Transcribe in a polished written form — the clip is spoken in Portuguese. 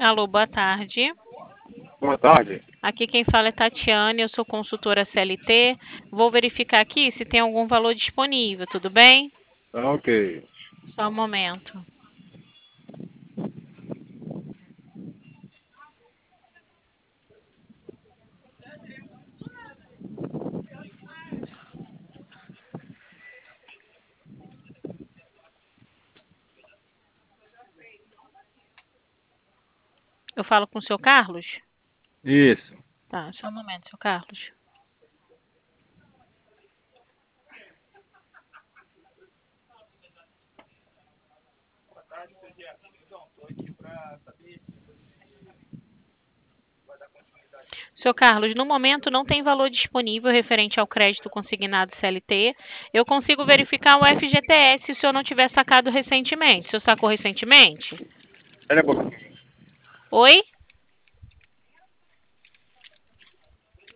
Alô, boa tarde. Boa tarde. Aqui quem fala é Tatiane, eu sou consultora CLT. Vou verificar aqui se tem algum valor disponível, tudo bem? Tá ok. Só um momento. Eu falo com o seu Carlos? Isso. Tá, só um momento, seu Carlos. Seu Carlos, no momento não tem valor disponível referente ao crédito consignado CLT. Eu consigo verificar o FGTS se o senhor não tiver sacado recentemente. O senhor sacou recentemente? Espera um pouquinho. Oi?